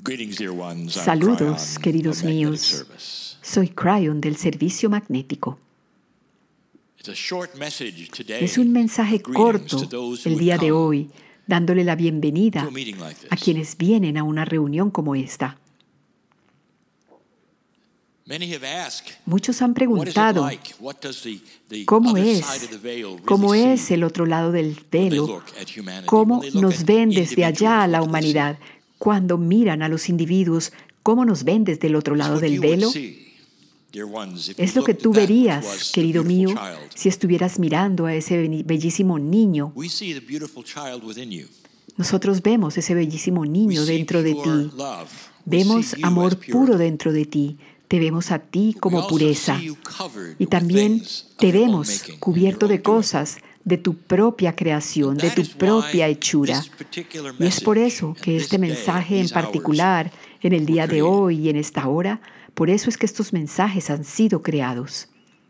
Saludos, queridos míos. Soy Cryon del Servicio Magnético. Es un mensaje corto el día de hoy, dándole la bienvenida a quienes vienen a una reunión como esta. Muchos han preguntado, ¿cómo es el otro lado del velo? ¿Cómo nos ven desde allá a la humanidad? Cuando miran a los individuos, ¿cómo nos ven desde el otro lado del velo? Es lo que tú verías, querido mío, si estuvieras mirando a ese bellísimo niño. Nosotros vemos ese bellísimo niño dentro de ti. Vemos amor puro dentro de ti. Te vemos a ti como pureza. Y también te vemos cubierto de cosas de tu propia creación, de tu propia hechura. Y es por eso que este mensaje en particular, en el día de hoy y en esta hora, por eso es que estos mensajes han sido creados.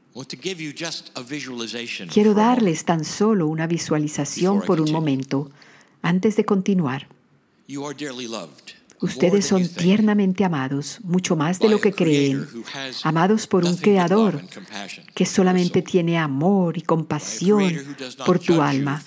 Quiero darles tan solo una visualización por un momento, antes de continuar. Ustedes son tiernamente amados, mucho más de lo que creen, amados por un Creador que solamente tiene amor y compasión por tu alma,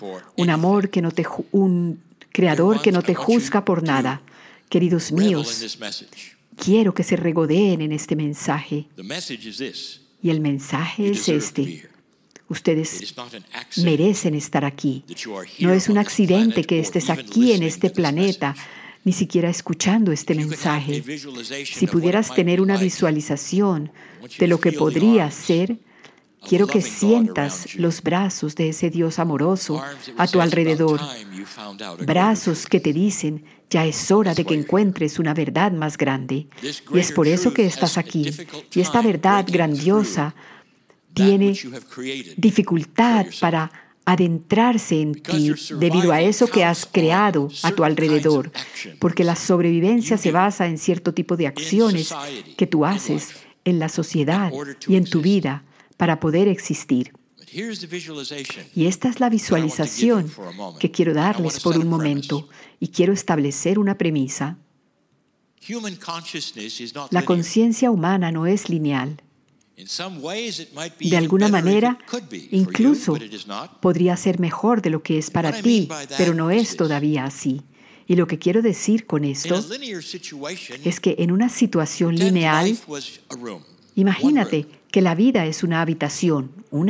un Creador que no te juzga por nada. Queridos míos, quiero que se regodeen en este mensaje. Y el mensaje es este. Ustedes merecen estar aquí. No es un accidente que estés aquí en este planeta, ni siquiera escuchando este mensaje. Si pudieras tener una visualización de lo que podría ser, quiero que sientas los brazos de ese Dios amoroso a tu alrededor. Brazos que te dicen, ya es hora de que encuentres una verdad más grande. Y es por eso que estás aquí. Y esta verdad grandiosa tiene dificultad para adentrarse en ti debido a eso que has creado a tu alrededor, porque la sobrevivencia se basa en cierto tipo de acciones que tú haces en la sociedad y en tu vida para poder existir. Y esta es la visualización que quiero darles por un momento y quiero establecer una premisa. La conciencia humana no es lineal. De alguna manera, incluso podría ser mejor de lo que es para ti, pero no es todavía así. Y lo que quiero decir con esto es que en una situación lineal, imagínate que la vida es una habitación.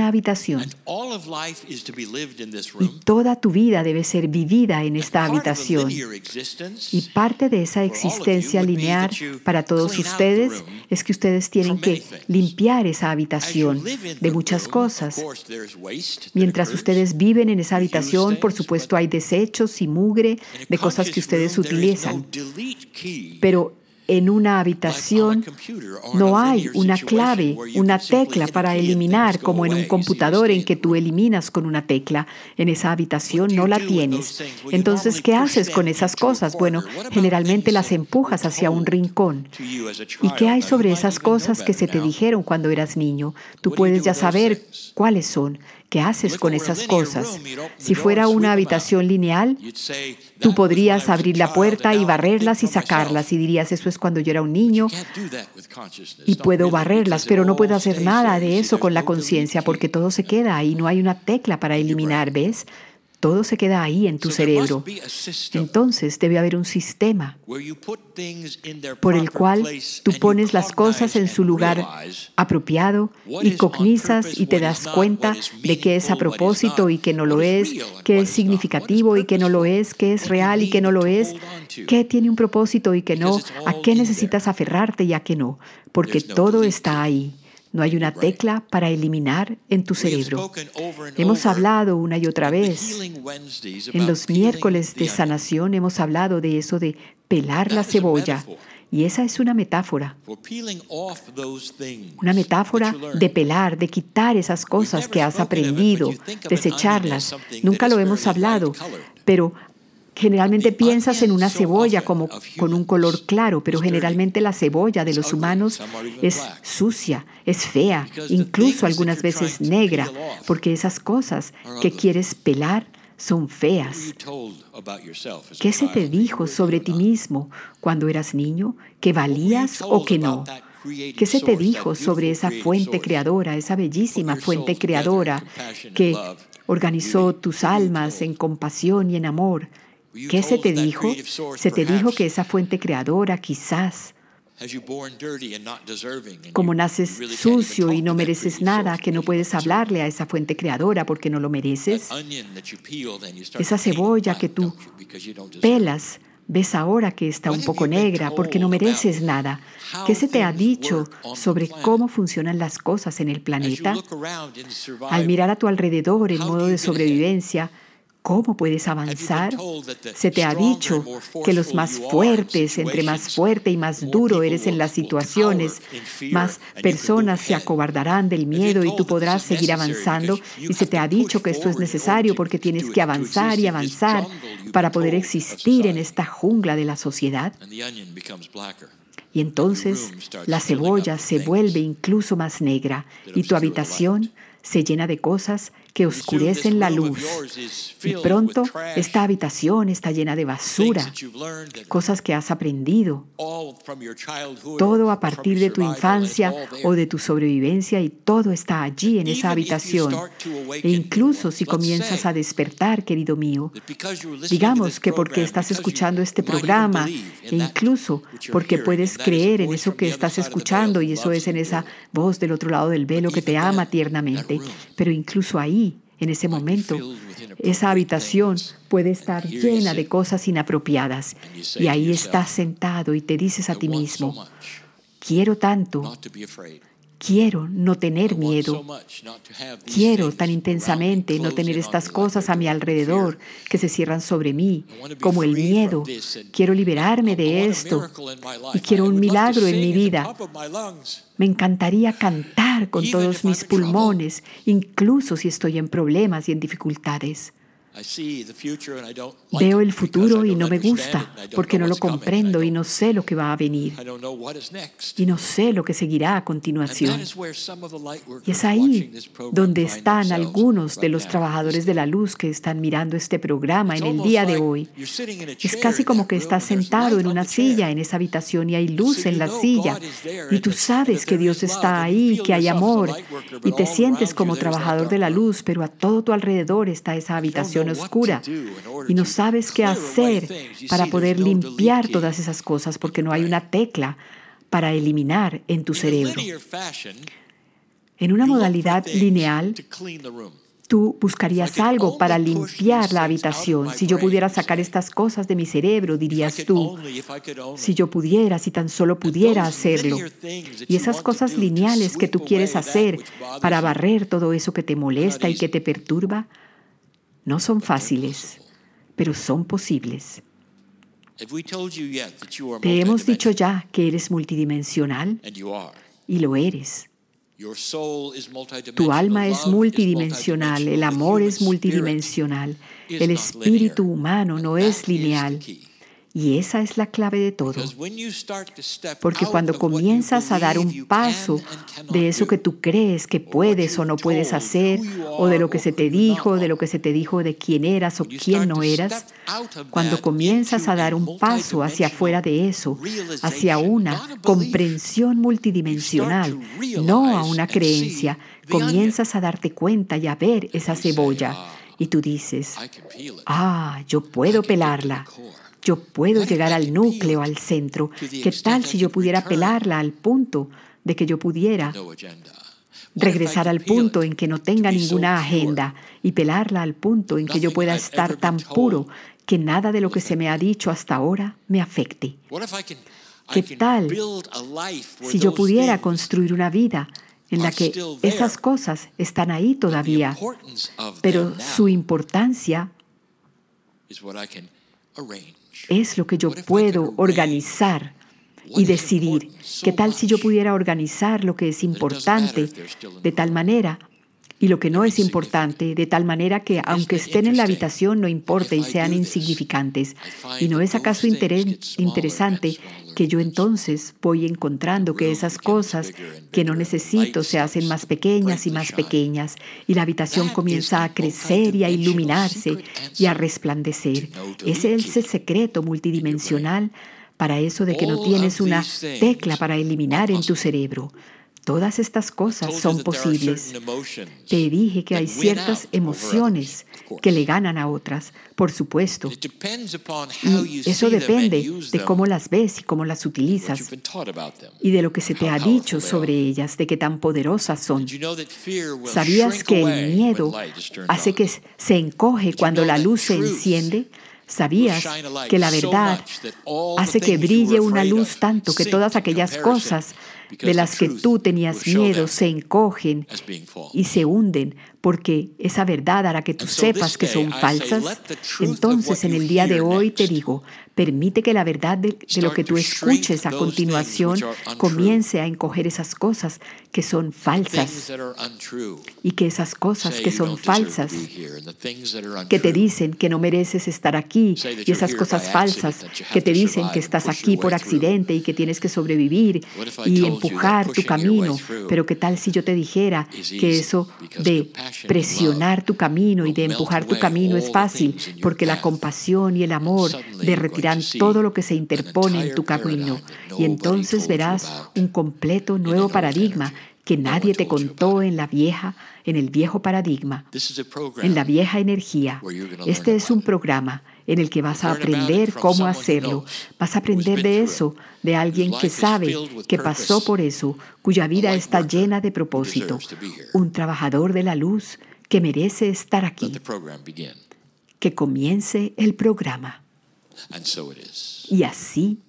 Y toda tu vida debe ser vivida en esta habitación. Y parte de esa existencia lineal para todos ustedes es que ustedes tienen que limpiar esa habitación de muchas cosas. Mientras ustedes viven en esa habitación, por supuesto hay desechos y mugre de cosas que ustedes utilizan. Pero en una habitación no hay una clave, una tecla para eliminar, como en un computador en que tú eliminas con una tecla. En esa habitación no la tienes. Entonces, ¿qué haces con esas cosas? Bueno, generalmente las empujas hacia un rincón. ¿Y qué hay sobre esas cosas que se te dijeron cuando eras niño? Tú puedes ya saber cuáles son. ¿Qué haces con esas cosas? Si fuera una habitación lineal, tú podrías abrir la puerta y barrerlas y sacarlas y dirías, eso es cuando yo era un niño y puedo barrerlas, pero no puedo hacer nada de eso con la conciencia porque todo se queda ahí, no hay una tecla para eliminar, ¿ves? Todo se queda ahí en tu cerebro. Entonces debe haber un sistema por el cual tú pones las cosas en su lugar apropiado y cognizas y te das cuenta de qué es a propósito y qué no lo es, qué es significativo y qué no lo es, qué es real y qué no lo es, qué tiene un propósito y qué no, a qué necesitas aferrarte y a qué no, porque todo está ahí. No hay una tecla para eliminar en tu cerebro. Hemos hablado una y otra vez. En los miércoles de sanación hemos hablado de eso de pelar la cebolla. Y esa es una metáfora. Una metáfora de pelar, de quitar esas cosas que has aprendido, desecharlas. Nunca lo hemos hablado, pero generalmente piensas en una cebolla como con un color claro, pero generalmente la cebolla de los humanos es sucia, es fea, incluso algunas veces negra, porque esas cosas que quieres pelar son feas. ¿Qué se te dijo sobre ti mismo cuando eras niño? ¿Que valías o que no? ¿Qué se te dijo sobre esa fuente creadora, esa bellísima fuente creadora que organizó tus almas en compasión y en amor? ¿Qué se te dijo? Se te dijo que esa fuente creadora quizás, como naces sucio y no mereces nada, que no puedes hablarle a esa fuente creadora porque no lo mereces. Esa cebolla que tú pelas, ves ahora que está un poco negra porque no mereces nada. ¿Qué se te ha dicho sobre cómo funcionan las cosas en el planeta? Al mirar a tu alrededor en modo de sobrevivencia, ¿cómo puedes avanzar? Se te ha dicho que los más fuertes, entre más fuerte y más duro eres en las situaciones, más personas se acobardarán del miedo y tú podrás seguir avanzando. Y se te ha dicho que esto es necesario porque tienes que avanzar y avanzar para poder existir en esta jungla de la sociedad. Y entonces la cebolla se vuelve incluso más negra y tu habitación se llena de cosas que oscurecen la luz. Y pronto esta habitación está llena de basura, cosas que has aprendido, todo a partir de tu infancia o de tu sobrevivencia, y todo está allí en esa habitación. E incluso si comienzas a despertar, querido mío, digamos que porque estás escuchando este programa, e incluso porque puedes creer en eso que estás escuchando, y eso es en esa voz del otro lado del velo que te ama tiernamente, pero incluso ahí, en ese momento, esa habitación puede estar llena de cosas inapropiadas. Y ahí estás sentado y te dices a ti mismo, quiero tanto, quiero no tener miedo, quiero tan intensamente no tener estas cosas a mi alrededor que se cierran sobre mí, como el miedo. Quiero liberarme de esto y quiero un milagro en mi vida. Me encantaría cantar con todos mis pulmones, incluso si estoy en problemas y en dificultades. Veo el futuro y no me gusta porque no lo comprendo y no sé lo que va a venir y no sé lo que seguirá a continuación. Y es ahí donde están algunos de los trabajadores de la luz que están mirando este programa en el día de hoy. Es casi como que estás sentado en una silla en esa habitación y hay luz en la silla y tú sabes que Dios está ahí, que hay amor, y te sientes como trabajador de la luz, pero a todo tu alrededor está esa habitación oscura y no sabes qué hacer para poder limpiar todas esas cosas porque no hay una tecla para eliminar en tu cerebro. En una modalidad lineal, tú buscarías algo para limpiar la habitación. Si yo pudiera sacar estas cosas de mi cerebro, dirías tú, si yo pudiera, si tan solo pudiera hacerlo. Y esas cosas lineales que tú quieres hacer para barrer todo eso que te molesta y que te perturba, no son fáciles, pero son posibles. Te hemos dicho ya que eres multidimensional, y lo eres. Tu alma es multidimensional, el amor es multidimensional, el espíritu humano no es lineal. Y esa es la clave de todo. Porque cuando comienzas a dar un paso de eso que tú crees que puedes o no puedes hacer, o de lo que se te dijo, de quién eras o quién no eras, cuando comienzas a dar un paso hacia afuera de eso, hacia una comprensión multidimensional, no a una creencia, comienzas a darte cuenta y a ver esa cebolla. Y tú dices, yo puedo pelarla. Yo puedo llegar al núcleo, al centro. ¿Qué tal si yo pudiera pelarla al punto de que yo pudiera regresar al punto en que no tenga ninguna agenda y pelarla al punto en que yo pueda estar tan puro que nada de lo que se me ha dicho hasta ahora me afecte? ¿Qué tal si yo pudiera construir una vida en la que esas cosas están ahí todavía, pero su importancia es lo que yo puedo organizar y decidir? ¿Qué tal si yo pudiera organizar lo que es importante de tal manera y lo que no es importante, de tal manera que aunque estén en la habitación no importe y sean insignificantes. ¿Y no es acaso interesante que yo entonces voy encontrando que esas cosas que no necesito se hacen más pequeñas y más pequeñas, y la habitación comienza a crecer y a iluminarse y a resplandecer? Ese es el secreto multidimensional para eso de que no tienes una tecla para eliminar en tu cerebro. Todas estas cosas son posibles. Te dije que hay ciertas emociones que le ganan a otras, por supuesto. Y eso depende de cómo las ves y cómo las utilizas y de lo que se te ha dicho sobre ellas, de qué tan poderosas son. ¿Sabías que el miedo hace que se encoge cuando la luz se enciende? ¿Sabías que la verdad hace que brille una luz tanto que todas aquellas cosas de las que tú tenías miedo se encogen y se hunden porque esa verdad hará que tú sepas que son falsas? Entonces, en el día de hoy te digo, permite que la verdad de lo que tú escuches a continuación comience a encoger esas cosas que son falsas, y que esas cosas que son falsas, que te dicen que no mereces estar aquí, y esas cosas falsas que te dicen que estás aquí por accidente y que tienes que sobrevivir y empujar tu camino. Pero ¿qué tal si yo te dijera que eso de presionar tu camino y de empujar tu camino es fácil, porque la compasión y el amor derretirán todo lo que se interpone en tu camino, y entonces verás un completo nuevo paradigma que nadie te contó en el viejo paradigma, en la vieja energía? Este es un programa en el que vas a aprender cómo hacerlo. Vas a aprender de eso, de alguien que sabe, que pasó por eso, cuya vida está llena de propósito. Un trabajador de la luz que merece estar aquí. Que comience el programa. Y así